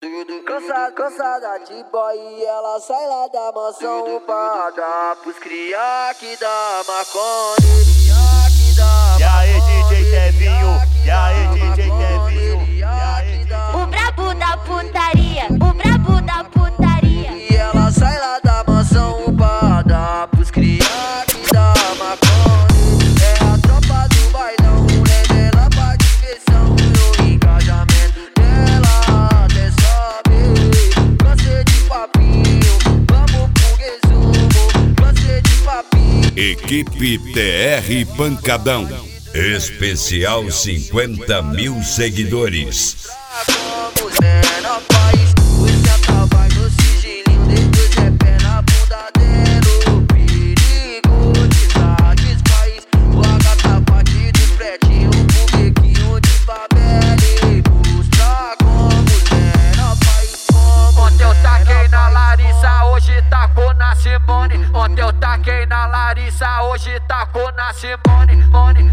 Cansada de boy e ela sai lá da mansão pra dar pros cria que dá maconha. E aí, DJ Kevinho? E aí, DJ Kevinho? O brabo da putaria, o brabo da putaria. E ela sai lá da mansão pra dar pros cria que dá maconha. É a tropa do bailão, é dela pra diversão. E o engajamento dela até sobe. Cansei de papinho, vamos pro resumo. Cansei de papinho. Equipe TR Pancadão. Especial 50 mil seguidores. Como menor país, o senta vai no sigilinho, depois é pé na bunda dela. Perigo de satisfaz, o H bate dos pretinhos, bonequinho de favela e busca como menor país. Ontem eu taquei na Larissa, hoje tacou na Simone. Ontem eu taquei na Larissa, hoje tacou na Simone.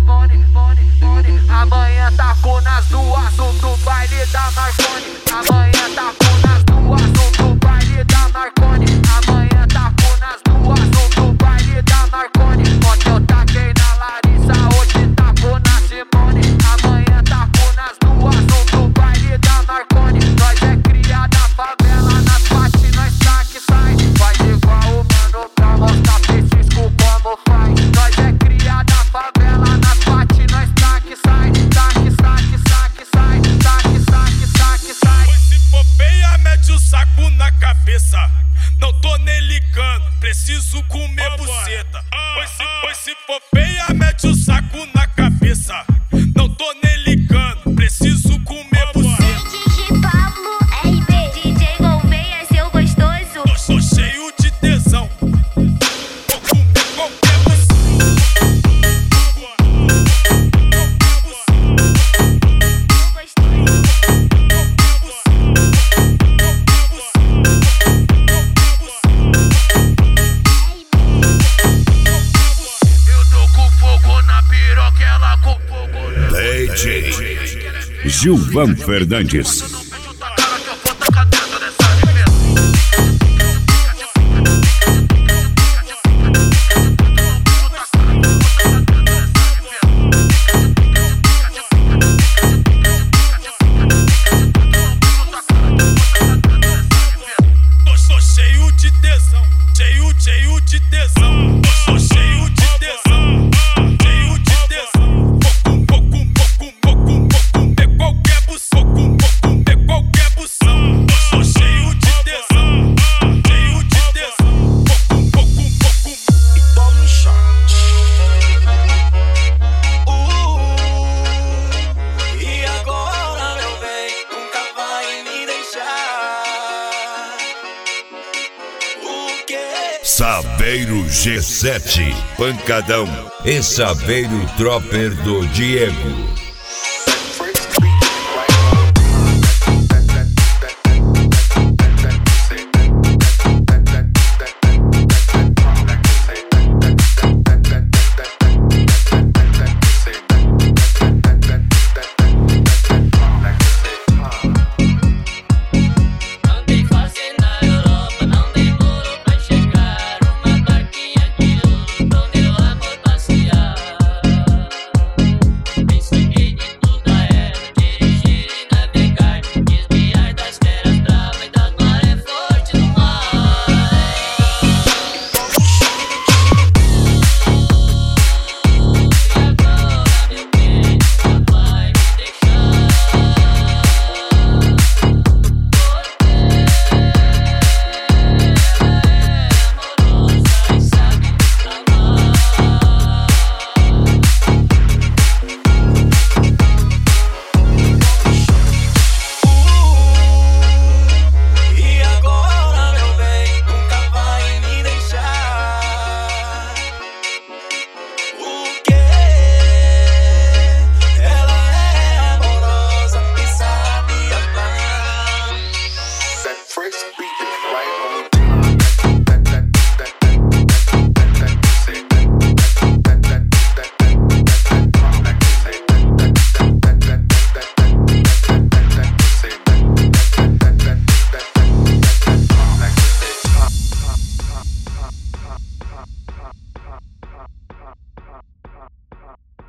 Amanhã taco nas duas, do baile da Marconi. Amanhã taco nas duas, do baile da Marconi. Amanhã taco nas duas, do baile da Marconi. Ontem eu taquei na Larissa, hoje taco na Simone. Amanhã taco nas duas, do baile da Marconi. Nós é cria da favela, nas partes nós tá que sai. Faz igual o mano pra mostrar pra esses cu como faz. Nós é cria da favela, nas partes nós tá que sai. Na cabeça, não tô nem ligando, preciso comer buceta. Pois se for feia, mete o saco na cabeça. Não tô nem ligando, preciso comer buceta. DJ Pablo RB, DJ Gouveia, seu gostoso. Tô cheio de tesão, vou comer qualquer Gilvan Fernandes. Tô cheio de tesão, cheio de tesão. Tô cheio de tesão, cheio de tesão. Vou comer qualquer bução. Tô cheio de tesão, cheio de tesão. E toma um shot. E agora, meu bem, nunca vai me deixar. O quê? Saveiro G7 Pancadão e Saveiro Tropper do Diego.